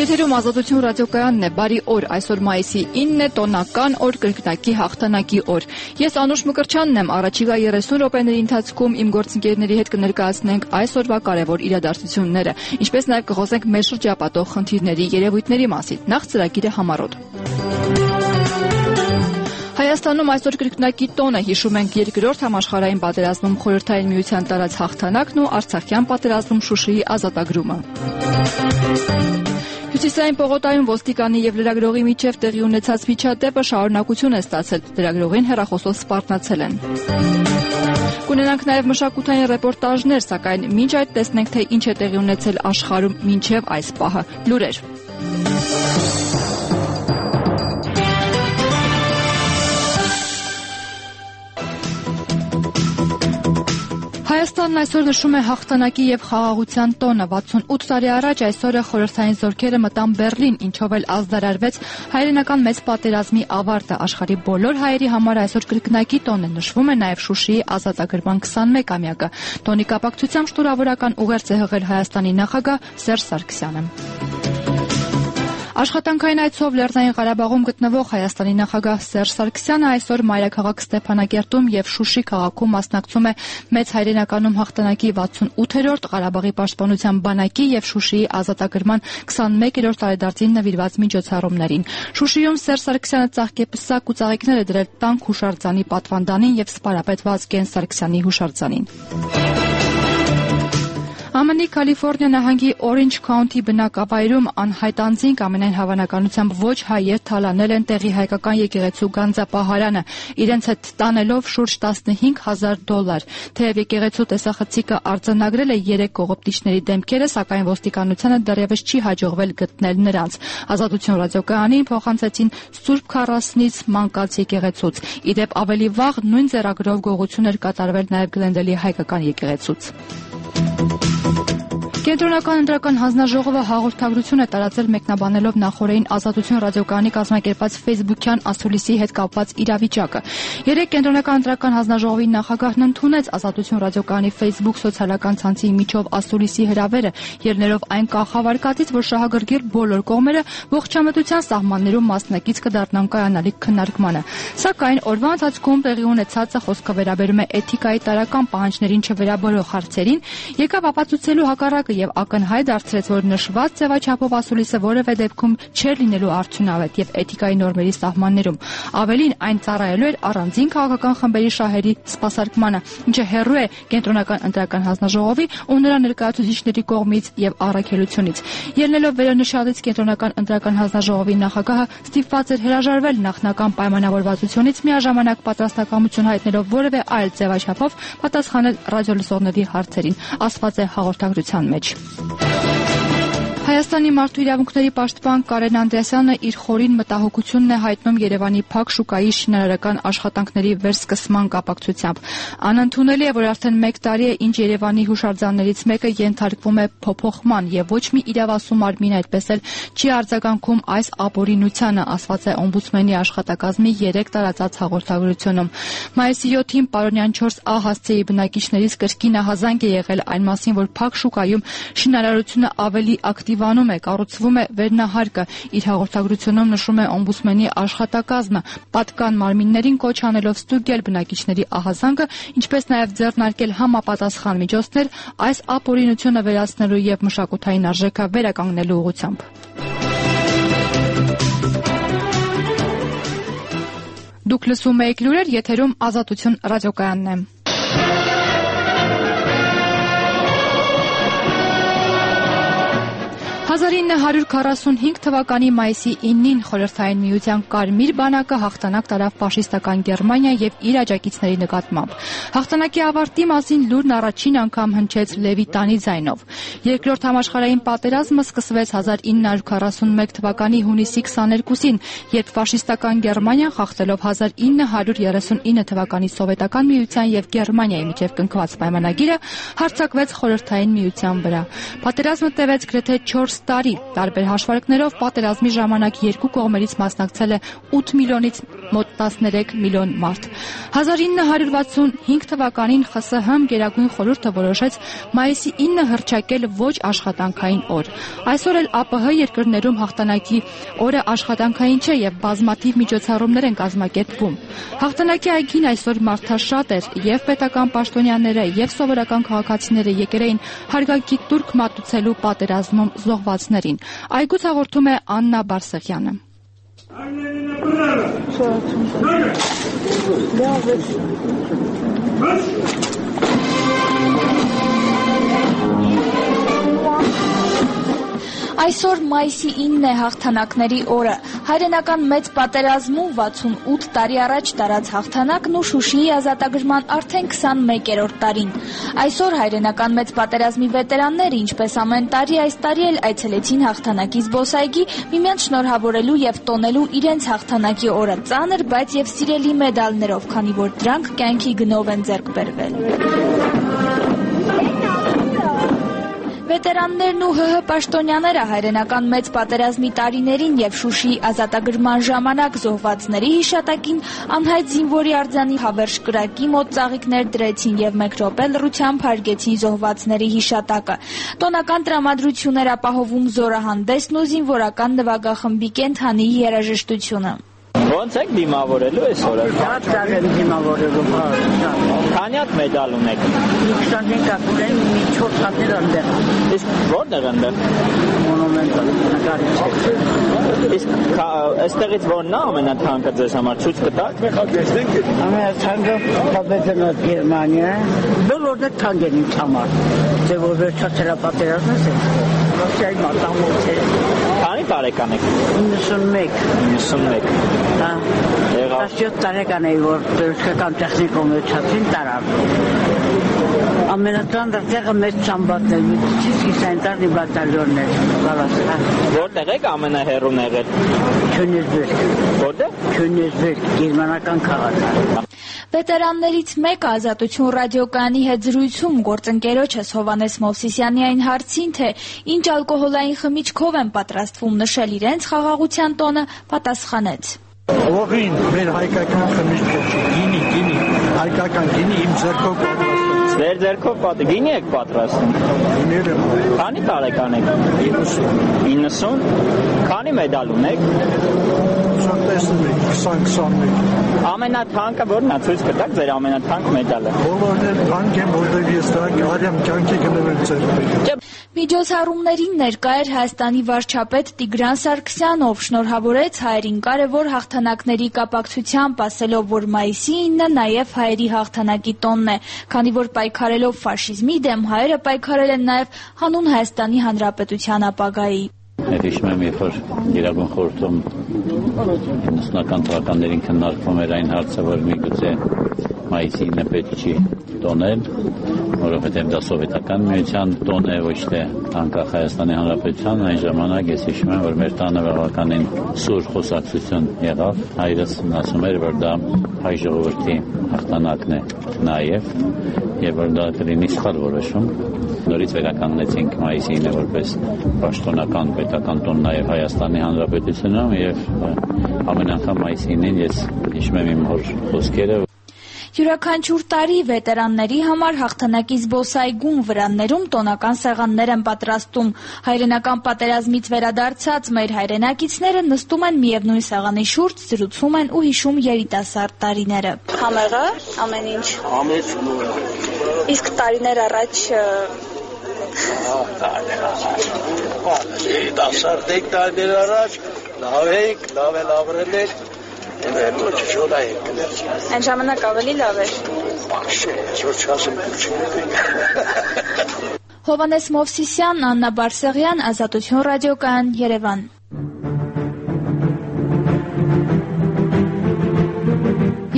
Եթերում Ազատություն ռադիոկայանն է, բարի օր, այսօր մայիսի 9-ն է, տոնական օր, կրկնակի հաղթանակի օր։ Ես Անուշ Մկրտչյանն եմ, առաջիկա 30 րոպեների ընթացքում իմ գործընկերների հետ կներկայացնենք այսօրվա կարևոր իրադարձությունները, ինչպես նաև կխոսենք մեր շրջապատող խնդիրների, երևույթների մասին, նախ ծրագիրը համառոտ։ Հայաստանում այսօր կրկնակի տոն է, հիշում ենք երկրորդ համաշխարհային պատերազմում Խորհրդային Միության տարած հաղթանակն ու Արցախյան պատերազմում Շուշիի ազատագրումը։ Հյուսիսային պողոտայում ոստիկանի եւ լրագրողի միջև տեղի ունեցած միջադեպը շարունակություն է ստացել, լրագրողին հեռախոսով սպառնացել են։ Կունենանք նաև մշակութային ռեպորտաժներ, սակայն մինչ այդ տեսնենք, թե ինչ է տեղի ունեցել աշխարհում մինչև այս պահը։ Լուրեր։ Հայաստանն այսօր նշում է հաղթանակի եւ խաղաղության տոնը։ 68 տարի առաջ այսօրը խորհրդային զորքերը մտան Բեռլին, ինչով էլ ազդարարվեց հայրենական մեծ պատերազմի ավարտը։ Աշխարհի բոլոր հայերի համար այսօր կրկնակի տոն է, նշվում է նաև Շուշիի ազատագրման 21-ամյակը։ Տոնի կապակցությամբ շտուրավորական ուղերձ է հղել Հայաստանի նախագահ Սերժ Սարգսյանը։ Աշխատանքային այցով Լեռնային Ղարաբաղում գտնվող Հայաստանի նախագահ Սերժ Սարգսյանը այսօր մայրաքաղաք Ստեփանակերտում եւ Շուշի քաղաքում մասնակցում է մեծ հայրենականում հաղթանակի 68-րդ Ղարաբաղի պաշտպանության բանակի եւ Շուշիի ազատագրման 21-րդ տարեդարձին նվիրված միջոցառումներին։ Շուշիում Սերժ Սարգսյանը ծաղկեպսակ ու ծաղիկներ է դրել տանկ հուշարձանի պատվանդանին եւ սպարապետ Վազգեն Սարգսյանի հուշարձանին։ ԱՄՆ-ի Կալիֆոռնիա նահանգի Օրենջ Քաունթի բնակավայրում անհայտ անձինք ամենայն հավանականությամբ ոչ հայեր թալանել են տեղի հայկական եկեղեցու գանձապահարանը, իրենց հետ տանելով շուրջ $15,000։ Թեև եկեղեցու տեսախցիկը արձանագրել է 3 կողոպտիչների դեմքերը, սակայն ոստիկանությանը դեռևս չի հաջողվել գտնել նրանց։ Ազատություն ռադիոկայանին փոխանցեցին Սուրբ Քառասնից մանկաց եկեղեցուց։ Իդեպ ավելի վաղ նույն ձեռագրով գողություն էր կատարվել նաև Գլենդելի հայկական եկեղեցուց։ Կենտրոնական ընտրական հանձնաժողովը հաղորդագրություն է տարածել մեկնաբանելով նախօրեին Ազատություն ռադիոկայանի կազմակերպած Facebook-յան ասուլիսի հետ կապված իրավիճակը։ Երեկ Կենտրոնական ընտրական հանձնաժողովի նախագահն ընդունեց Ազատություն ռադիոկայանի Facebook սոցիալական ցանցի միջով ասուլիսի հրավերը, ելնելով այն կանխավարկածից, որ շահագրգիռ բոլոր կողմերը ողջամտության սահմաններում մասնակից կդառնան կայանալիք քննարկմանը։ Սակայն օրվա ընթացքում տեղի ունեցածը խոսքը վերաբերում է էթիկայի տարրական պահանջներին չվերաբերող հարցերին, եկավ ապացուցելու հակառակը եւ ակնհայտ դարձրեց, որ նշված ձևաչափով ասուլիսը որևէ դեպքում չէր լինելու արդյունավետ եւ էթիկայի նորմերի սահմաններում։ Ավելին, այն ծառայելու էր առանձին քաղաքական խմբերի շահերի սպասարկմանը, ինչը հեռու է Կենտրոնական ընտրական հանձնաժողովի ու նրա ներկայացուցիչների կողմից եւ առաքելությունից։ Ելնելով վերոնշյալից Կենտրոնական ընտրական հանձնաժողովի նախագահը ստիպված էր հրաժարվել նախնական պայմանավորվածությունից, միաժամանակ պատրաստակամություն հայտնելով որևէ այլ ձևաչափով պատասխանել ռադիոլսողների հարցերին, ասված է հաղորդագրության մեջ։ Հայաստանի մարդու իրավունքների պաշտպան Կարեն Անդրեասյանը իր խորին մտահոգությունն է հայտնում Երևանի փակ շուկայի շինարարական աշխատանքների վերսկսման կապակցությամբ։ Անընդունելի է, որ արդեն 1 տարի է, ինչ Երևանի հուշարձաններից մեկը ենթարկվում է փոփոխման եւ ոչ մի իրավասու մարմին այդպես էլ չի արձագանքում այս ապօրինությանը, ասված է օմբուդսմենի աշխատակազմի 3 տարածած հաղորդագրությունում։ Մայիսի 7-ին Պարոնյան 4A հասցեի բնակիչներից կրկին ահազանգ է եղել այն մասին, որ փակ շուկայում շինարարությունը ավելի ակտիվանում է, կառուցվում է վերնահարկը։ Իր հաղորդագրությունում նշում է օմբուդսմենի աշխատակազմը, պատկան մարմիններին կոչ անելով ստուգել բնակիչների ահազանգը, ինչպես նաև ձեռնարկել համապատասխան միջոցներ այս ապօրինությունը վերացնելու եւ մշակութային արժեքը վերականգնելու ուղղությամբ։ Դուք լսում եք լուրեր, եթերում Ազատություն ռադիոկայանն է։ 1945 թվականի մայիսի 9-ին Խորհրդային Միության Կարմիր բանակը հաղթանակ տարավ ֆաշիստական Գերմանիա եւ իր աջակիցների նկատմամբ։ Հաղթանակի ավարտի մասին լուրն առաջին անգամ հնչեց Լևիտանի ձայնով։ Երկրորդ համաշխարհային պատերազմը սկսվեց 1941 թվականի հունիսի 22-ին, երբ ֆաշիստական Գերմանիան խախտելով 1939 թվականի Սովետական Միության եւ Գերմանիայի միջև կնքված պայմանագիրը հարձակվեց Խորհրդային Միության վրա։ Պատերազմը տևեց գրեթե 4 տարի։ Տարբեր հաշվարկներով պատերազմի ժամանակ երկու կողմերից մասնակցել է 8 միլիոնից մոտ 13 միլիոն մարդ։ 1965 թվականին ԽՍՀՄ Գերագույն խորհուրդը որոշեց մայիսի 9-ը հռչակել ոչ աշխատանքային օր։ Այսօր էլ ԱՊՀ երկրներում հաղթանակի օրը աշխատանքային չէ եւ բազմաթիվ միջոցառումներ են կազմակերպվում։ Հաղթանակի այգին այսօր մարդաշատ էր եւ պետական պաշտոնյաները եւ սովորական քաղաքացիները եկել էին հարգագի տուրք մատուցելու պատերազմում զոհվածներին։ Այգուց հաղորդում է Աննա Բարսեղյանը։ Այսօր մայիսի 9-ն է հաղթանակների օրը։ Հայրենական մեծ պատերազմում 68 տարի առաջ տարած հաղթանակն ու Շուշիի ազատագրման արդեն 21-րդ տարին։ Այսօր հայրենական մեծ պատերազմի վետերանները, ինչպես ամեն տարի, այս տարի էլ այցելեցին հաղթանակի զբոսայգի, միմյանց շնորհավորելու եւ տոնելու իրենց հաղթանակի օրը ծանր, բայց եւ սիրելի մեդալներով, քանի որ դրանք կյանքի գնով են ձեռք բերվել։ Վետերաններն ու ՀՀ պաշտոնյաները հայրենական մեծ պատերազմի տարիներին եւ Շուշիի ազատագրման ժամանակ զոհվածների հիշատակին անհայտ զինվորի արձանի հավերժ կրակի մոտ ծաղիկներ դրեցին եւ մեկ րոպե լռությամբ հարգեցին զոհվածների հիշատակը։ Տոնական տրամադրություններ ապահովում զորահանդեսն ու զինվորական նվագախմբի կենդանի երաժշտությունը։ Ոնց եք դիմավորելու այսօրը։ Շատ լավ եմ դիմավորելու, քանի հատ մեդալ ունեք։ 25 հատ ունեմ, մի 4 հատներ ընդեղ։ Իսկ որտեղ ընդեղ։ Մոնումենտալ նկարիչ է։ Իսկ այստեղից որն է ամենաթանկը ձեզ համար ցույց կտաք։ Ամենաթանկը Պապետնա Գերմանիա։ Բոլորն էլ թանկ են ինձ համար։ Դե որ վերջացել է պատերազմը, Ռուսիայի մարտամոց է։ Քանի տարեկան եք։ 91։ 91։ Հա։ 17 տարեկան էի, որ ռուսական տեխնիկում վերջացին տարան։ Ամենատան դարձյալը մեծ ճամբատն էր, միջից սանիտարնի բատալյոնն էր, Վալասկա։ Որտեղ եք ամենահեռուն եղել։ Քյունեսբերգ։ Որտեղ։ Քյունեսբերգ, գերմանական քաղաք։ Վետերաններից մեկը Ազատություն ռադիոկայանի հետ զրույցում գործընկերոջս Հովհաննես Մովսիսյանի այն հարցին, թե ինչ ալկոհոլային խմիչքով են պատրաստվում նշել իրենց խաղաղության տոնը, պատասխանեց. Ողին մեր հայկական խմիչքը գինի, հայկական գինի իմ ձեռքով պատրաստում։ Ձեր ձեռքով գինի եք պատրաստում։ Գիներ եմ։ Քանի տարեկան եք։ 90։ Քանի մեդալ ունեք։ Տեսնում եք 20-21։ Ամենաթանկը որն է, ցույց կտաք ձեր ամենաթանկ մեդալը։ Բոլորն են թանկ են, որտեղ ես դրանք արյամ կյանքի գնել եմ ձեռքով։ Միջոցառումներին ներկա էր Հայաստանի վարչապետ Տիգրան Սարգսյանը, ով շնորհավորեց հայերին կարևոր հաղթանակների կապակցությամբ, ասելով, որ մայիսի 9-ը նաև հայերի հաղթանակի տոնն է, քանի որ պայքարելով ֆաշիզմի դեմ հայերը պայքարել են նաև հանուն Հայաստանի Հանրապետության ապագայի։ Հիշում եմ, երբ որ Գերագույն խորհրդում 90-ական թվականներին քննարկվում էր այն հարցը, որ միգուցե մայիսի 9-ը պետք չի տոնել, որովհետև դա սովետական միության տոն է, ոչ թե անկախ Հայաստանի Հանրապետության, այն ժամանակ ես հիշում եմ, որ մեր տանը բավականին սուր խոսակցություն եղավ, հայրս ասում էր, որ դա հայ ժողովրդի հաղթանակն է նաև, եւ որ դա կլինի սխալ որոշում։ Նորից վերականգնեցինք մայիսի 9-ը որպես պաշտոնական պետական տոն նաև Հայաստանի Հանրապետությունում եւ ամեն անգամ մայիսի 9-ին ես հիշում եմ իմ հոր խոսքերը։ Յուրաքանչյուր տարի վետերանների համար հաղթանակի զբոսայգում վրաններում տոնական սեղաններ են պատրաստում։ Հայրենական պատերազմից վերադարձած մեր հայրենակիցները նստում են միևնույն սեղանի շուրջ, զրուցում են ու հիշում երիտասարդ տարիները։ Համեղը, ամեն ինչ։ Իսկ տարիներ առաջ երիտասարդ եք տարիներ առաջ, լավ եք, լավ էլ ապրել եք։ Այն ժամանակ ավելի լավ էր։ Հովհաննես Մովսիսյան, Աննա Բարսեղյան, Ազատություն ռադիոկայան, Երևան։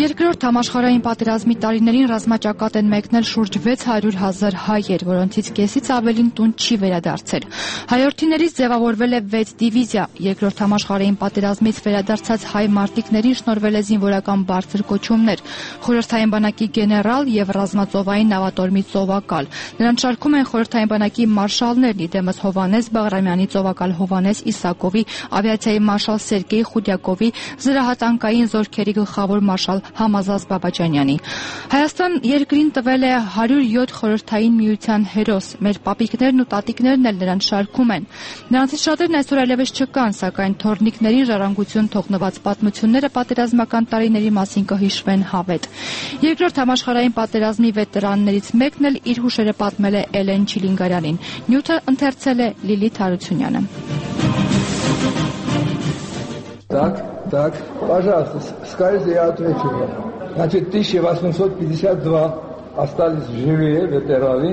Երկրորդ համաշխարհային պատերազմի տարիներին ռազմաճակատ են մեկնել շուրջ 600,000 հայեր, որոնցից կեսից ավելին տուն չի վերադարձել։ Հայորդիներից ձևավորվել է 6 դիվիզիա։ Երկրորդ համաշխարհային պատերազմից վերադարձած հայ մարտիկներին շնորհվել է զինվորական բարձր կոչումներ՝ խորհրդային բանակի գեներալ եւ ռազմածովային նավատորմի ծովակալ։ Նրանց շարքում են խորհրդային բանակի մարշալներն՝ իդեմս Հովանես Բաղրամյանի ծովակալ Հովանես Իսակովի, ավիացիայի մարշալ Սերգեյ Խուդյակովի, զրահատանկային զորքերի գլխավոր մարշալ Համազազ Բաբաջանյանի։ Հայաստան երկրին տվել է 107 խորհրդային միության հերոս։ Մեր պապիկներն ու տատիկներն էլ նրան շարքում են։ Նրանցից շատերն այսօր այլևս չկան, սակայն թորնիկների ժառանգություն թողնված պատմությունները պատերազմական տարիների մասին կհիշվեն հավետ։ Երկրորդ համաշխարհային պատերազմի վետերաններից մեկն էլ իր հուշերը պատմել է Էլեն Չիլինգարյանին։ Նյութը ընթերցել է Լիլիթ Հարությունյանը։ Так, пожалуйста, скажите, я отвечу вам. Значит, 1852 остались живые ветераны,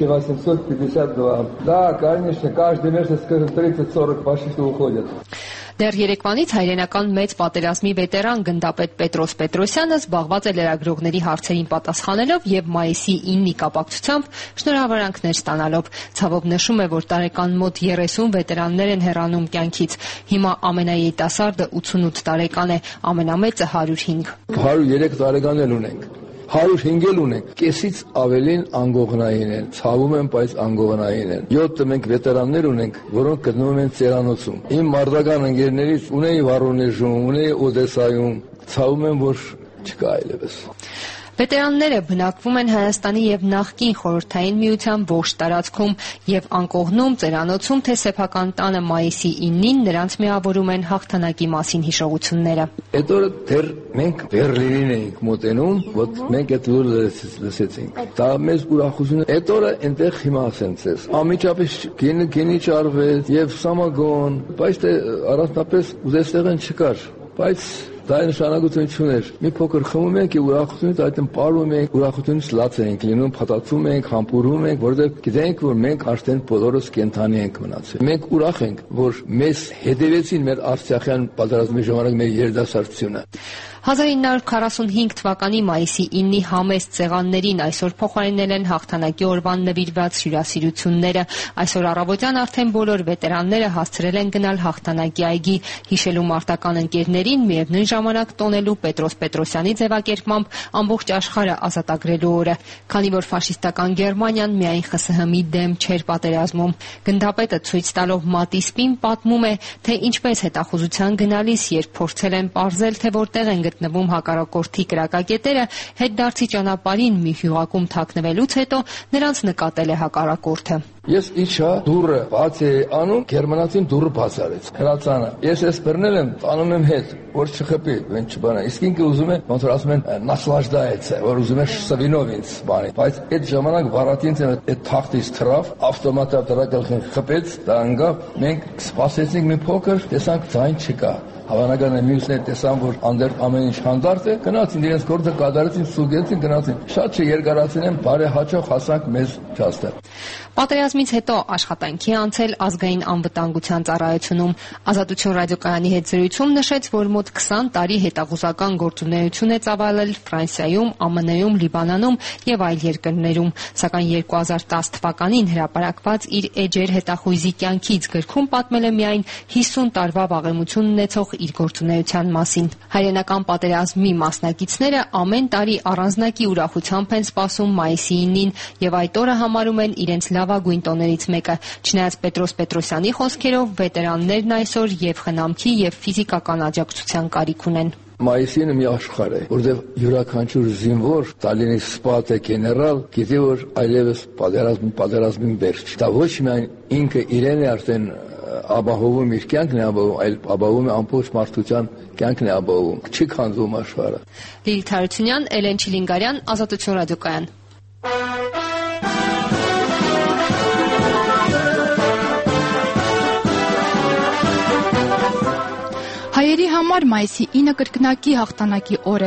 1852. Да, конечно, каждый месяц, скажем, 30-40 фашистов уходят. Դեռ Երևանից հայրենական մեծ պատերազմի վետերան գնդապետ Պետրոս Պետրոսյանը զբաղված է լրագրողների հարցերին պատասխանելով եւ մայիսի 9-ի կապակցությամբ շնորհավորանքներ ստանալով։ Ցավոք նշում է, որ տարեկան մոտ 30 վետերաններ են հեռանում կյանքից։ Հիմա ամենաերիտասարդը 88 տարեկան է, ամենամեծը 105։ 103 տարեկան էլ ունենք։ 105 էլ ունենք, կեսից ավելին անգողնային են, ցավում են, բայց անգողնային են։ 7 մենք վետերաններ ունենք, որոնք գտնվում են Ծերանոցում։ Իմ մարտական ընկերներից ունեի Վառոնեժում, ունեի Օդեսայում, ցավում են, որ չկա այլևս։ Վետերանները բնակվում են Հայաստանի եւ նախկին խորհրդային միության ողջ տարածքում եւ անկողնում, Ծերանոցում թե սեփական տանը մայիսի 9-ին նրանց միավորում են հաղթանակի մասին հիշողությունները։ Այդ օրը դեռ մենք Բերլինին էինք մոտենում, որ մենք այդ լուրը լսեցինք։ Դա մեծ ուրախություն է։ Այդ օրը այնտեղ հիմա ասեմ ձեզ, ամիջապես գինի ճարվեց եւ սամագոն, բայց առանձնապես ուզեստեղեն չկար, բայց դա նշանակություն չուներ։ Մի փոքր խմում ենք եւ ուրախությունից այդտեղ ապարում ենք, ուրախությունից լաց ենք լինում, փաթաթվում ենք, համբուրում ենք, որովհետեւ գիտենք, որ մենք արդեն բոլորս կենթանի ենք մնացել։ Մենք ուրախ ենք, որ մեզ հետևեցին մեր արցախյան պատերազմի ժամանակ մեր երիտասարդությունը։ 1945 թվականի մայիսի 9-ի համեստ սեղաններին այսօր փոխարինել են հաղթանակի օրվան նվիրված հյուրասիրությունները։ Այսօր առավոտյան արդեն բոլոր վետերանները հասցրել են գնալ հաղթանակի այգի, հիշելու մարտական ընկերներին, միևնույն ժամանակ տոնելու Պետրոս Պետրոսյանի ձևակերպմամբ ամբողջ աշխարհը ազատագրելու օրը, քանի որ ֆաշիստական Գերմանիան միայն ԽՍՀՄ-ի դեմ չէր պատերազմում։ Գնդապետը ցույց տալով մատիսպին պատմում է, թե ինչպես հետախուզության գնալիս, երբ փորձել են պարզել, թե որտեղ են գտնվում հակառակորդի կրակակետերը, հետդարձի ճանապարհին մի հյուղակում թաքնվելուց հետո նրանց նկատել է հակառակորդը։ Ես իջա դուրը բաց է անում, գերմանացին դուրը բաց արեց։ Հրացանը։ Ես էս բռնել եմ, տանում եմ հետ, որ չխփի, wen չբանա։ Իսկ ինքը ուզում է, ոնց որ ասում են, նասլաժդայեցը, որ ուզում է սվինով ինձ բանի։ Բայց այդ ժամանակ վարատինցը այդ թախտից թրավ, ավտոմատը դրա գլխին խփեց, դա ընկավ։ Մենք սպասեցինք մի փոքր, տեսանք ձայն չկա։ Հավանական է մյուսները տեսան, որ անդերտ ամեն ինչ հանդարտ է, գնացին իրենց գործը կատարեցին, սուգեցին, գնացին։ Շատ չերկարացնեն, բարեհաճող հասանք մեզ ճաստը։ Պատերազմից հետո աշխատանքի անցել ազգային անվտանգության ծառայությունում։ Ազատություն ռադիոկայանի հետ զրույցում նշեց, որ մոտ 20 տարի հետախուզական գործունեություն է ծավալել Ֆրանսիայում, ԱՄՆ-ում, Լիբանանում եւ այլ երկրներում, սակայն 2010 թվականին հրապարակված իր Էջեր հետախույզի կյանքից գրքում պատմել է միայն 50 տարվա վաղեմություն ունեցող իր գործունեության մասին։ Հայրենական պատերազմի մասնակիցները ամեն տարի առանձնակի ուրախությամբ են սպասում մայիսի 9-ին եւ այդ օրը համարում են իրենց լավագույն տոներից մեկը։ Չնայած Պետրոս Պետրոսյանի խոսքերով, վետերաններն այսօր եւ խնամքի եւ ֆիզիկական աջակցության կարիք ունեն։ Մայիսինը մի աշխարհ է, որտեղ յուրաքանչյուր զինվոր, տալինի սպա թե գեներալ, գիտի որ այլևս պատերազմին վերջ։ Դա ոչ միայն ինքը իրեն է արդեն ապահովում իր կյանքն է ապահովում, այլ ապահովում է ամբողջ մարդկության կյանքն է ապահովում։ Չի քանդվում աշխարհը։ Լիլիթ Հարությունյան, Էլեն Չիլինգարյան, Ազատություն ռադիոկայան։ Հայերի համար մայիսի 9 կրկնակի հաղթանակի օր է։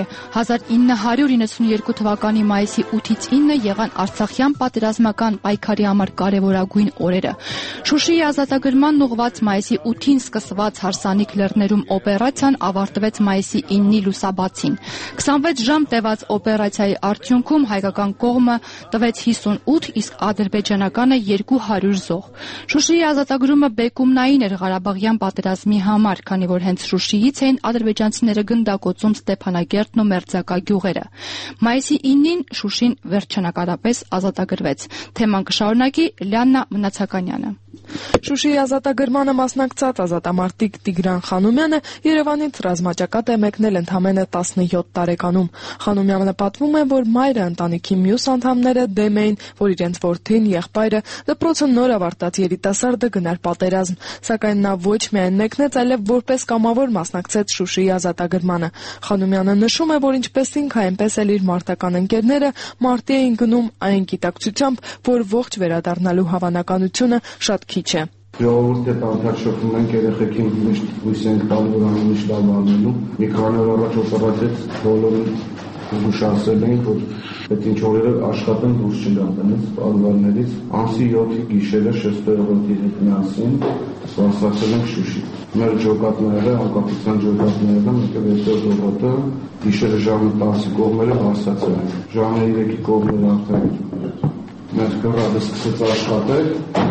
1992 թվականի մայիսի 8-ից 9 եղան Արցախյան պատերազմական պայքարի համար կարևորագույն օրերը։ Շուշիի ազատագրման ուղղված մայիսի 8-ին սկսված Հարսանիք լեռներում օպերացիան ավարտվեց մայիսի 9-ի լուսաբացին։ 26 ժամ տևած օպերացիայի արդյունքում հայկական կողմը տվեց 58, իսկ ադրբեջանականը 200 զոհ։ Շուշիի ազատագրումը բեկումնային էր Ղարաբաղյան պատերազմի համար, քանի որ հենց Շուշիից էին ադրբեջանցիները գնդակոծում Ստեփանագերտն ու Մերձակա գյուղերը։ Մայիսի 9-ին Շուշին վերջնակարապես ազատագրվեց։ Թեման կշարունակի Լիաննա Մնացականյանը։ Շուշիի ազատագրմանը մասնակցած ազատամարտիկ Տիգրան Խանոմյանը Երևանից ռազմաճակատ է մեկնել ընդամենը 17 տարեկանում։ Խանոմյանը պատմում է, որ մայրը ընտանիքի մյուս անդամները դեմ էին, որ իրենց որդին, եղբայրը դպրոցը նոր ավարտած երիտասարդը գնար պատերազմ, սակայն նա ոչ միայն մեկնեց, այլև որպես կամավոր մասնակցեց Շուշիի ազատագրմանը։ Խանոմյանը նշում է, որ ինչպես ինքը, այնպես էլ իր մարտական ընկերները մարտի էին գնում այն գիտակցությամբ, որ ողջ վերադառնալու հավանականությունը շատ քիչ է։ Ժողովուրդի տանտար շփում ենք երեխեքին միշտ հույս ենք տալու, որ ամենից լավ անելու։ Մի քանի օր առաջ օպերացիայից բոլորին զգուշացել ենք, որ այդ ինչ օրերը աշխատեն դուրս չգան տնից, ալվարներից։ Ամսի 7-ի գիշերը շեստոյողի հետ միասին սպասացել ենք Շուշի։ Մեր ջոկատները, անկախության ջոկատները, մեկը 6 ժողովուրդը գիշերը ժամը 10-ի կողմերը հասցացել են։ Ժամը 3-ի կողմերը արդեն մեր կռավը սկսեց աշխատել։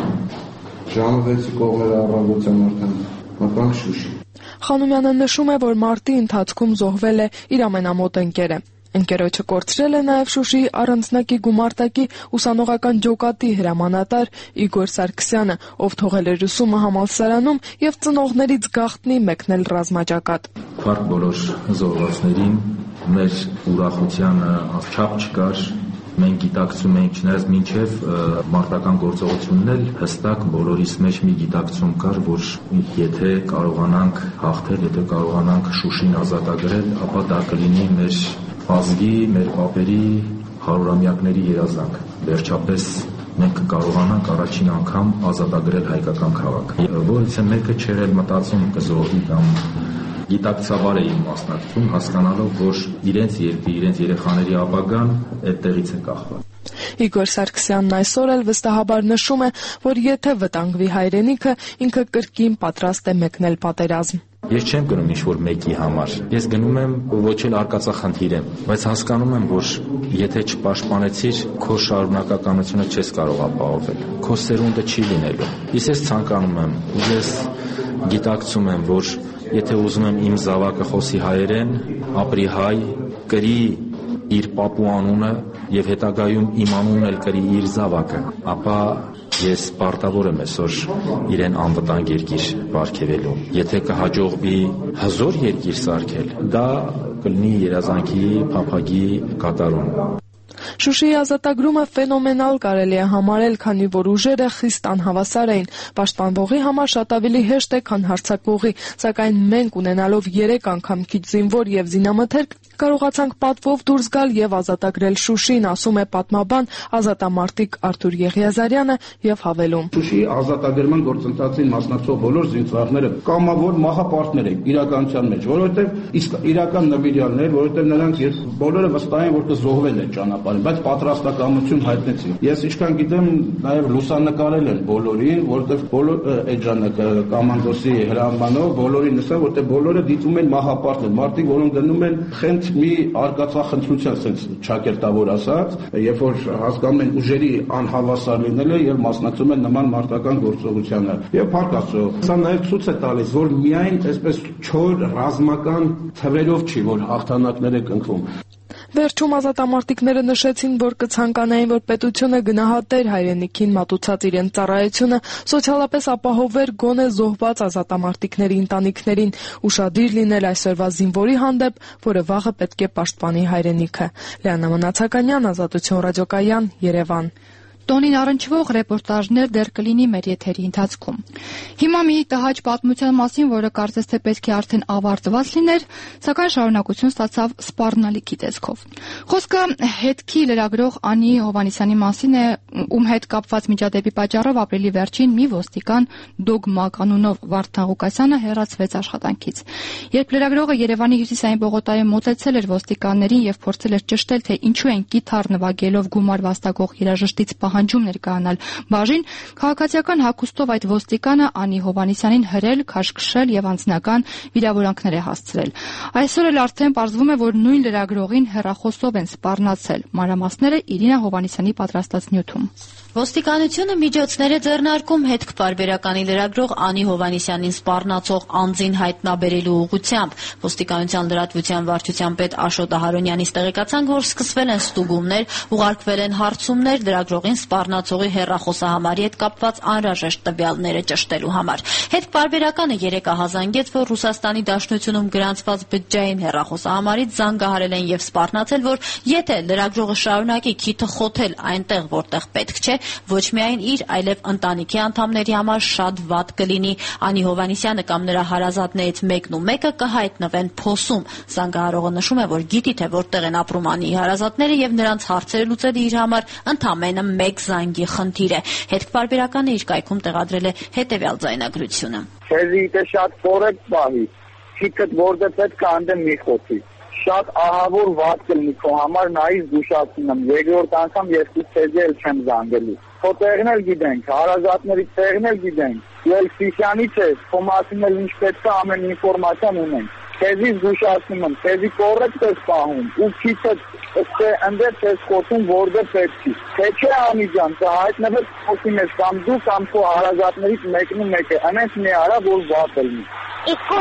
Ժամը 6-ի կողմերը առավոտյան արդեն մտանք Շուշի։ Խանոմյանը նշում է, որ մարտի ընթացքում զոհվել է իր ամենամոտ ընկերը։ Ընկերոջը կորցրել է նաև Շուշիի առանձնակի գումարտակի ուսանողական ջոկատի հրամանատար Իգոր Սարգսյանը, ով թողել էր ուսումը համալսարանում եւ ծնողներից գաղտնի մեկնել ռազմաճակատ։ Փառք բոլոր զոհվածներին, մեր ուրախությանը չափ չկար։ Մենք գիտակցում ենք, չնայած մինչև մարտական գործողությունն էլ հստակ բոլորիս մեջ մի գիտակցում կար, որ եթե կարողանանք հաղթել, եթե կարողանանք Շուշին ազատագրել, ապա դա կլինի մեր ազգի, մեր պապերի հարյուրամյակների երազանք։ Վերջապես մենք կարողանանք առաջին անգամ ազատագրել հայկական քաղաքը։ Որից է մեկը չէր էլ մտածում կզոհվի կամ գիտակցաբար էին մասնակցում, հասկանալով, որ իրենց երկրի, իրենց երեխաների ապագան այդտեղից է կախված։ Իգոր Սարգսյանն այսօր էլ վստահաբար նշում է, որ եթե վտանգվի հայրենիքը, ինքը կրկին պատրաստ է մեկնել պատերազմ։ Ես չեմ գնում ինչ-որ մեկի համար, ես գնում եմ ոչ էլ արկածախնդիր եմ, բայց հասկանում եմ, որ եթե չպաշտպանեցիր, քո շարունակականությունը չես կարող ապահովել, քո սերունդը չի լինելու։ Ես ցանկանում եմ, ես գիտակցում եմ, որ եթե ուզում եմ իմ զավակը խոսի հայերեն, ապրի հայ, կրի իր պապու անունը եւ հետագայում իմ անունն էլ կրի իր զավակը, ապա ես պարտավոր եմ այսօր իրեն անվտանգ երկիր պարգևելու։ Եթե կհաջողվի հզոր երկիր սարքել, դա կլինի երազանքի փափագի կատարում։ Շուշիի ազատագրումը ֆենոմենալ կարելի է համարել, քանի որ ուժերը խիստ անհավասար էին։ Պաշտպանվողի համար շատ ավելի հեշտ է, քան հարձակվողի, սակայն մենք ունենալով 3 անգամ քիչ զինվոր եւ զինամթերք կարողացանք պատվով դուրս գալ եւ ազատագրել Շուշին, ասում է պատմաբան ազատամարտիկ Արթուր Եղիազարյանը եւ հավելում. Շուշիի ազատագրման գործընթացին մասնակցող բոլոր զինծառայողները կամավոր մահապարտներ են իրականության մեջ, որովհետեւ իսկ իրական նվիրյալներ, որովհետեւ նրանք բոլորը վստահ են, որ կզոհվել են ճանապարհին, բայց պատրաստակամություն հայտնեցին։ Ես ինչքան գիտեմ, նաեւ լուսանկարել են բոլորին, որովհետեւ բոլոր այդ ժամանակ կոմանդոսի հրամանով բոլորին ասա, որովհետեւ բոլորը դիտում են մահապարտներ, մարդիկ, որոնք գնում են խենթ մի արկածախնդրության, sense ճակերտավոր ասած, երբ որ հասկանում են ուժերի անհավասար լինելը եւ մասնակցում են նման մարտական գործողությանը։ Եվ փառք Աստծո, սա նաեւ ցույց է տալիս, որ միայն այսպես չոր ռազմական թվերով չի, որ հաղթանակներ է կնքվում։ Վերջում ազատամարտիկները նշեցին, որ կցանկանային, որ պետությունը գնահատեր հայրենիքին մատուցած իրենց ծառայությունը, սոցիալապես ապահովեր գոնե զոհված ազատամարտիկների ընտանիքներին, ուշադիր լինել այսօրվա զինվորի հանդեպ, որը վաղը պետք է պաշտպանի հայրենիքը։ Լիաննա Մնացականյան, Ազատություն ռադիոկայան, Երևան։ տոնին առնչվող ռեպորտաժներ դեռ կլինի մեր եթերի ընթացքում։ Հիմա մի տհաճ պատմության մասին, որը կարծես թե պետք է արդեն ավարտված լիներ, սակայն շարունակություն ստացավ սպառնալիքի տեսքով։ Խոսքը հետքի լրագրող Անի Հովհաննիսյանի մասին է, ում հետ կապված միջադեպի պատճառով ապրիլի վերջին մի ոստիկան Դոգմա կանունով Վարդան Ղուկասյանը հեռացվեց աշխատանքից։ Երբ լրագրողը Երևանի հյուսիսային պողոտայում մոտեցել էր ոստիկաններին եւ փորձել էր ճշտել, թե ինչու են կիթառ նվագելով գումար վաստակող երաժշտից պահանջում ներկայանալ բաժին, քաղաքացիական հագուստով այդ ոստիկանը Անի Հովհաննիսյանին հրել, քաշքշել եւ անձնական վիրավորանքներ է հասցրել։ Այսօր էլ արդեն պարզվում է, որ նույն լրագրողին հեռախոսով են սպառնացել։ Մանրամասները Իրինա Հովհաննիսյանի պատրաստած նյութում։ Ոստիկանությունը միջոցներ է ձեռնարկում հետք-պարբերականի լրագրող Անի Հովհաննիսյանին սպառնացող անձին հայտնաբերելու ուղղությամբ։ Ոստիկանության լրատվության վարչության պետ Աշոտ Ահարոնյանից տեղեկացանք, որ սկսվել են ստուգումներ, ուղարկվել են հարցումներ լրագրողին սպառնացողի հեռախոսահամարի հետ կապված անհրաժեշտ տվյալները ճշտելու համար։ Հետք-պարբերականը երեկ ահազանգեց, որ Ռուսաստանի Դաշնությունում գրանցված բջջային հեռախոսահամարից զանգահարել են եւ սպառնացել, որ եթե լրագրողը շարունակի քիթը խոթել այնտեղ, որտեղ պետք չէ, ոչ միայն իր, այլև ընտանիքի անդամների համար շատ վատ կլինի։ Անի Հովհաննիսյանը կամ նրա հարազատներից մեկն ու մեկը կհայտնվեն փոսում։ Զանգահարողը նշում է, որ գիտի, թե որտեղ են ապրում Անիի հարազատները եւ նրանց հարցերը լուծելը իր համար ընդամենը մեկ զանգի խնդիր է։ Հետք-պարբերականը իր կայքում տեղադրել է հետեւյալ ձայնագրությունը։ Քեզի դե շատ կորեկտ բահի։ Քիթդ որտեղ պետք է անդեմ մի խոցի։ Շատ ահավոր վատ կլինի քո համար, նայից զուշացնում եմ, երկրորդ անգամ ես քեզ էլ չեմ զանգելու։ Քո տեղն էլ գիտենք, հարազատների տեղն էլ գիտենք, եւ Սիսյանից է, քո մասին էլ ինչ պետք է ամեն ինֆորմացիան ունենք։ Քեզի զուշացնում եմ, քեզի կորեկտ ես պահում, ու քիթը ըստ ընդեր ես խոսում, որտեղ պետք է։ Թե չէ Անի ջան, հայտնվել խոսում ես կամ դու կամ քո հարազատներից մեկն ու մեկը, անես մի արա, որ վատ լինի։ Իսկ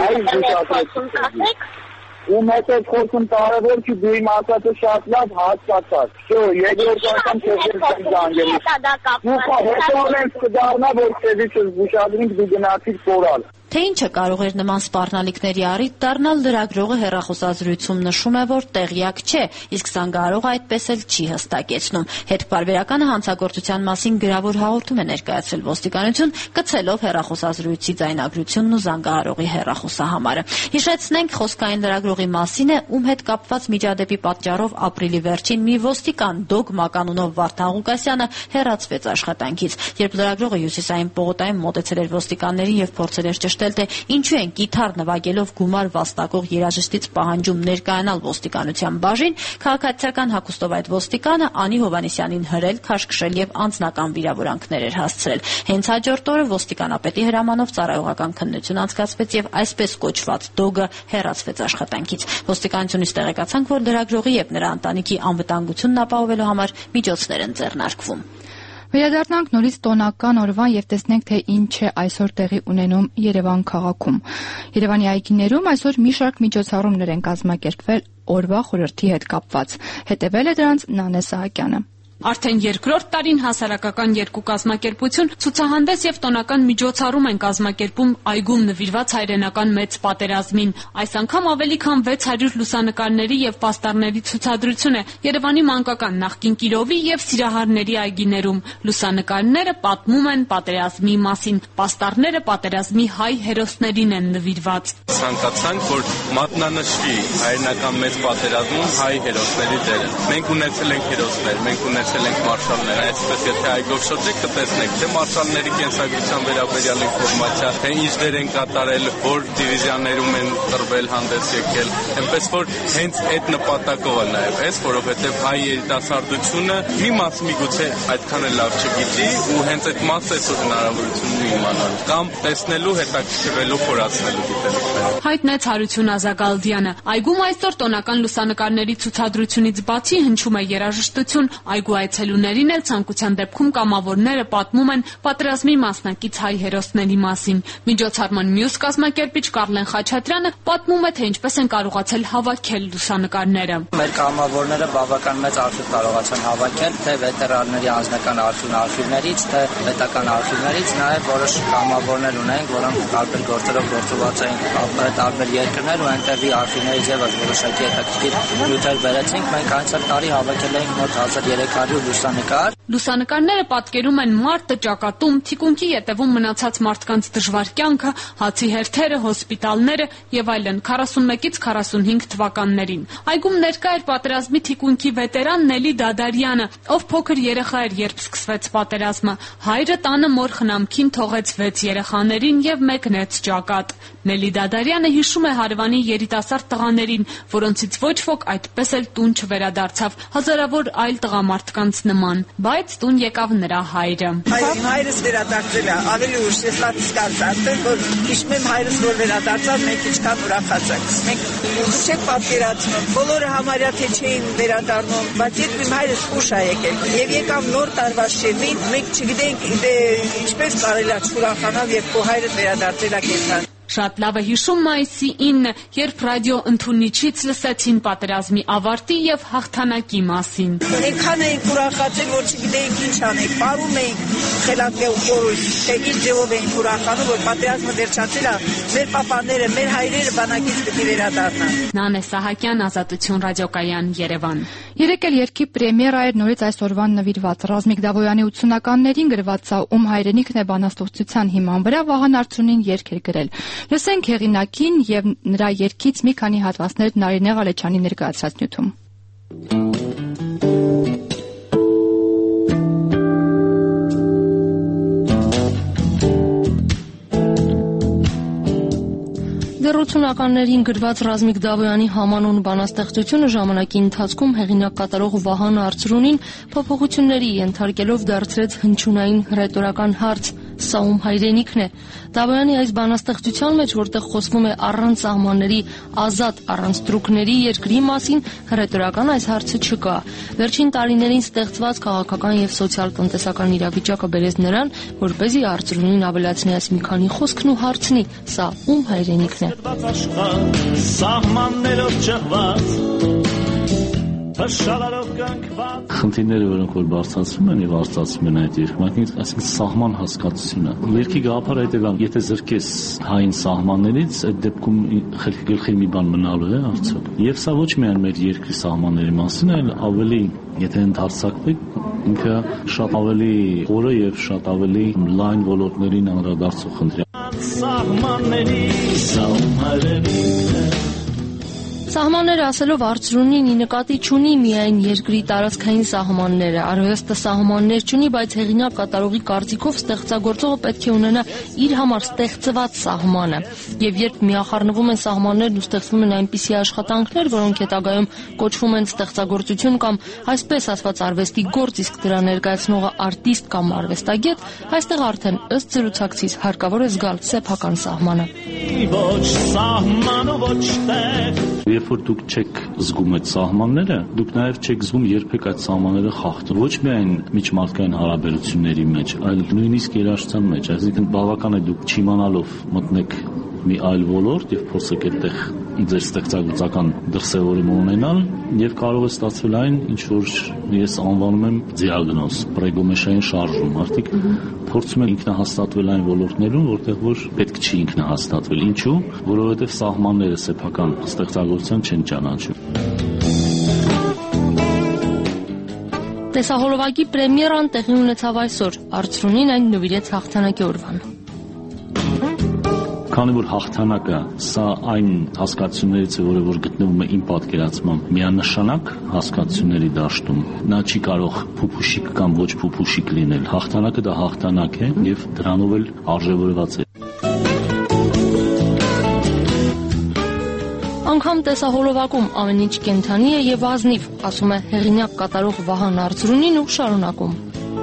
ո՞նց ու մետը խոսում կարևոր չի, դու իմ ասածը շատ լավ հասկացար։ Շո, երկրորդ անգամ քեզ եմ զանգելու։ Դու հետո մենք կդառնա, որ քեզից զգուշադրենք դու գնացիր կորալ։ Թե ինչը կարող էր նման սպառնալիքների առիթ դառնալ, լրագրողը հեռախոսազրույցում նշում է, որ տեղյակ չէ, իսկ զանգահարողը այդպես էլ չի հստակեցնում։ Հետք-պարբերականը հանցագործության մասին գրավոր հաղորդում է ներկայացրել ոստիկանություն, կցելով հեռախոսազրույցի ձայնագրությունն ու զանգահարողի հեռախոսահամարը։ Հիշեցնենք, խոսքային լրագրողի մասին է, ում հետ կապված միջադեպի պատճառով ապրիլի վերջին մի ոստիկան Դոգմա կանունով Վարդան Ղուկասյանը հեռացվեց աշխատանքից։ Երբ լրագրողը հյուսիսային պողոտայում մոտեցել էր ոստիկաններին եւ փորձել էր ճշտել, թե ինչու են կիթառ նվագելով գումար վաստակող երաժշտից պահանջում ներկայանալ ոստիկանության բաժին, քաղաքացիական հագուստով այդ ոստիկանը Անի Հովհաննիսյանին հրել, քաշքշել եւ անձնական վիրավորանքներ էր հասցրել։ Հենց հաջորդ օրը ոստիկանապետի հրամանով ծառայողական քննություն անցկացվեց եւ այսպես կոչված Դոգը հեռացվեց աշխատանքից։ Ոստիկանությունից տեղեկացանք, որ լրագրողի եւ նրա ընտանիքի անվտանգությունն ապահովելու համար միջոցներ են ձեռնարկվում։ Վերադառնանք նորից տոնական օրվան եւ տեսնենք, թե ինչ է այսօր տեղի ունենում Երևան քաղաքում։ Երևանի այգիներում այսօր մի շարք միջոցառումներ են կազմակերպվել օրվա խորհրդի հետ կապված։ Հետևել է դրանց Նանե Սահակյանը։ Արդեն երկրորդ տարին հասարակական երկու կազմակերպություն ցուցահանդես եւ տոնական միջոցառում են կազմակերպում այգում նվիրված հայրենական մեծ պատերազմին։ Այս անգամ ավելի քան 600 լուսանկարների եւ պաստառների ցուցադրություն է Երևանի մանկական նախկին Կիրովի եւ Սիրահարների այգիներում։ Լուսանկարները պատմում են պատերազմի մասին, պաստառները պատերազմի հայ հերոսներին են նվիրված։ Ցանկացանք, որ մատնանշվի հայրենական մեծ պատերազմում հայ հերոսների դերը։ Մենք ունեցել ենք հերոսներ, մենք ունեցել ենք մարշալներ, այսպես եթե այգով շրջեք կտեսնեք, թե մարշալների կենսագրության վերաբերյալ ինֆորմացիա, թե ինչ դեր են կատարել, որ դիվիզիաներում են տրվել, հանդես եկել, այնպես որ հենց այդ նպատակով է նաև էս, որովհետև հայ երիտասարդությունը մի մաս միգուցե այդքան էլ լավ չգիտի ու հենց այդ մասը այսօր հնարավորություն ունի իմանալ կամ տեսնելու, հետաքրքրվելու, խորացնելու գիտելիքները։ Հայտնեց Հարություն Ազագալդյանը։ Այգում այսօր տոնական լուսանկարների ցուցադրությունից բացի հնչում է երաժշտություն, այգու այցելուներին էլ ցանկության դեպքում կամավորները պատմում են պատերազմի մասնակից հայ հերոսների մասին։ Միջոցառման մյուս կազմակերպիչ Կարլեն Խաչատրյանը պատմում է, թե ինչպես են կարողացել հավաքել լուսանկարները։ Մեր կամավորները բավական մեծ արխիվ կարողացան հավաքել, թե վետերանների անձնական արխիվներից, թե պետական արխիվներից, նաև որոշ կամավորներ ունենք, որոնք տարբեր գործերով գործողած էին տարբեր երկրներ ու այնտեղի արխիվներից եւս որոշակի հետաքրքիր նյութեր բերեցինք։ Մենք անցյալ տարի հավաքել էինք մոտ 1300 լուսանկար։ Լուսանկարները պատկերում են մարտը, ճակատում, թիկունքի ետևում մնացած մարդկանց դժվար կյանքը, հացի հերթերը, հոսպիտալները եւ այլն 41-ից 45 թվականներին։ Այգում ներկա էր պատերազմի թիկունքի վետերան Նելի Դադարյանը, ով փոքր երեխա էր, երբ սկսվեց պատերազմը։ Հայրը տանը մոր խնամքին թողեց 6 երեխաներին եւ մեկնեց ճակատ։ Նելի Դադարյանը հիշում է հարևանի երիտասարդ տղաներին, որոնցից ոչ ոք այդպես էլ տուն չվերադարձավ, հազարավոր այլ տղամարդկանց նման, բայց տուն եկավ նրա հայրը։ Իմ հայրս վերադարձել է, ավելի ուշ ես լավ ասել, որ հիշում եմ հայրս որ վերադարձավ, մենք ինչքան ուրախացանք։ Մենք չեք պատկերացնում, բոլորը համարյա թե չէին վերադառնում, բայց երբ իմ հայրս ուշ է եկել եւ եկավ նոր տարվա շեմին, մենք չգիտենք ինչպես կարելի է ուրախանալ, երբ քո հայրը վերադարձել է կենտրոն։ Շատ լավ է հիշում մայիսի 9, երբ ռադիո ընդունիչից լսեցին պատերազմի ավարտի եւ հաղթանակի մասին։ Այնքան էինք ուրախացել, որ չգիտեինք ինչ անենք, պարում էինք խելաք ու խորհուրդ, թե ինչ ձևով էինք ուրախանում, որ պատերազմը վերջացել է, մեր պապաները, մեր հայրերը բանակից պիտի վերադառնան։ Նանե Սահակյան, Ազատություն ռադիոկայան, Երևան։ Երեկ էլ երգի պրեմիերա էր նորից այսօրվան նվիրված։ Ռազմիկ Դավոյանի 80-ականներին գրված ում հայրենիքն է բանաստեղծության հիման վրա Վահան Արծրունին երգ էր գրել։ Լսենք հեղինակին եւ նրա երգից մի քանի հատվածներ Նարինե Ղալեչյանի ներկայացրած նյութում։ Դեռ 80-ականներին գրված Ռազմիկ Դավոյանի համանուն բանաստեղծությունը ժամանակի ընթացքում հեղինակ կատարող Վահան Արծրունին փոփոխությունների ենթարկելով դարձրեց հնչյունային հռետորական հարց. «Սա ում հայրենիքն է»։ Դավոյանի այս բանաստեղծության մեջ, որտեղ խոսվում է առանց սահմանների, ազատ, առանց ստրուկների երկրի մասին, հռետորական այս հարցը չկա։ Վերջին տարիներին ստեղծված քաղաքական եւ սոցիալ-տնտեսական իրավիճակը բերեց նրան, որպեսզի Արծրունին ավելացնի այս մի քանի խոսքն ու հարցնի. «Սա ում հայրենիքն է»։ Խնդիրները, որոնք որ բարձրացվում են եւ արծացվում են այդ երկրում, այսինքն սահման հասկացությունը։ Երկի գաղափարը հետեւան, եթե զրկես հային սահմաններից, այդ դեպքում գլխի մի բան մնալու է արդյոք։ Եվ սա ոչ միայն մեր երկրի սահմանների մասին, այլ ավելի, եթե ընդհանրացվի, ինքը շատ ավելի խորը եւ շատ ավելի լայն ոլորտներին անդրադարձող խնդիր է։ Սահմանները ասելով Արծրունին ի նկատի չունի միայն երկրի տարածքային սահմանները, արվեստը սահմաններ չունի, բայց հեղինակ կատարողի կարծիքով ստեղծագործողը պետք է ունենա իր համար ստեղծված սահմանը։ Եվ երբ միախառնվում են սահմաններն ու ստեղծվում են այնպիսի աշխատանքներ, որոնք հետագայում կոչվում են ստեղծագործություն կամ այսպես ասված արվեստի գործ, իսկ դրա ներկայացնողը արտիստ կամ արվեստագետ, այստեղ արդեն ըստ զրուցակցից հարկավոր է զգալ սեփական սահմանը։ Երբ որ դուք չեք զգում այդ սահմանները, դուք նաև չեք զգում երբեք այդ սահմանները խախտում։ Ոչ միայն միջմարդկային հարաբերությունների մեջ, այլ նույնիսկ երաժշտության մեջ, այսինքն բավական է դուք չիմանալով մտնեք մի այլ ոլորտ եւ փորձեք այդտեղ ձեր ստեղծագործական դրսևորումը ունենալ եւ կարող է ստացվել այն, ինչ որ ես անվանում եմ դիագնոզ, պրեգոմեշային շարժում։ Արդյոք փորձում են ինքնահաստատվել այն ոլորտներում, որտեղ որ պետք չի ինքնահաստատվել։ Ինչու՞, որովհետեւ սահմանները սեփական ստեղծագործության չեն ճանաչում։ Տեսահոլովակի պրեմիերան տեղի ունեցավ այսօր։ Արծրունին այն նվիրեց հաղթանակի օրվան։ Քանի որ հաղթանակը սա այն հասկացություններից է, որը գտնվում է իմ պատկերացմամբ միանշանակ հասկացությունների դաշտում, նա չի կարող փոփուշիկ կամ ոչ փոփուշիկ լինել։ Հաղթանակը դա հաղթանակ է եւ դրանով էլ արժևորված է։ Անգամ տեսահոլովակում ամեն ինչ կենդանի է եւ ազնիվ, ասում է հեղինակ կատարող Վահան Արծրունին ու շարունակում։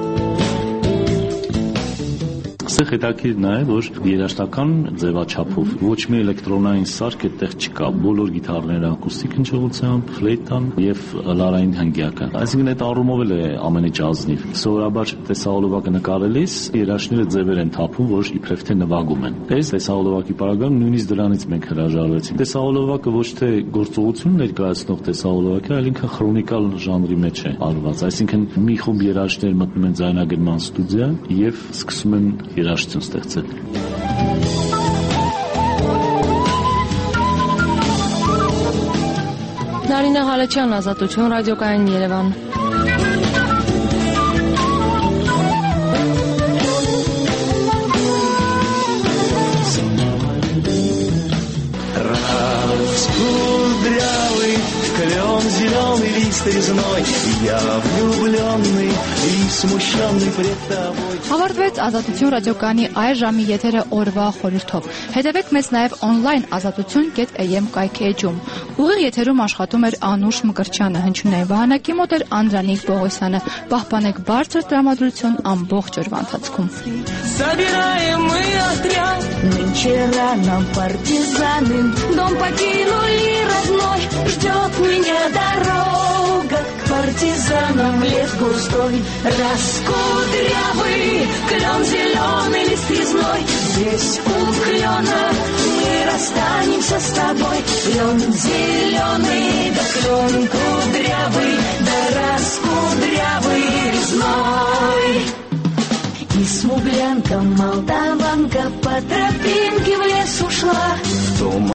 Հետաքրքիրն է, որ երաժշտական ձևաչափով ոչ մի էլեկտրոնային սարք այդտեղ չկա։ Բոլոր գիտարները ակուստիկ հնչողությամբ, ֆլեյտան եւ լարային հնգյակը։ Այսինքն այդ առումով էլ է ամենից ազնիվ։ Սովորաբար տեսահոլովակը նկարելիս երաժիշտները ձևեր են թափում, որ իբրև թե նվագում են։ Այս տեսահոլովակի պարագայում նույնիսկ դրանից մենք հրաժարվեցինք։ Տեսահոլովակը ոչ թե գործողություն ներկայացնող տեսահոլովակ է, այլ ինքը քրոնիկալ ժանրի մեջ է արված։ Այսինքն մի խումբ երաժիշտներ մտնում են ձայնագրման ստուդիա եւ սկսում են երաժշտություն ստեղծել։ Նարինե Հալեչյան, Ազատություն, ռադիոկայան Երևան։ Раскудрявый клен зеленый лист резной, я влюбленный и смущенный пред тобой. Ավարտվեց Ազատություն ռադիոկայանի այս ժամի եթերը օրվա խորհրդով։ Հետևեք մեզ նաև on-line azatutun.am կայքէջում։ Ուղիղ եթերում աշխատում էր Անուշ Մկրտչյանը, հնչյունային վահանակի մոտ էր Անդրանիկ Պողոսյանը։ Պահպանեք բարձր տրամադրություն ամբողջ օրվա ընթացքում։ Собираем мы отряд. Нынче рано партизаны дом покинули родной. Ждет меня дорога к партизанам, лес густой. Раскудрявый клен зеленый лист резной. Здесь у клена мы расстанемся с тобой. Клен зеленый, да клен кудрявый, да раскудрявый резной. И смуглянка, молдаванка по тропинке в лес ушла.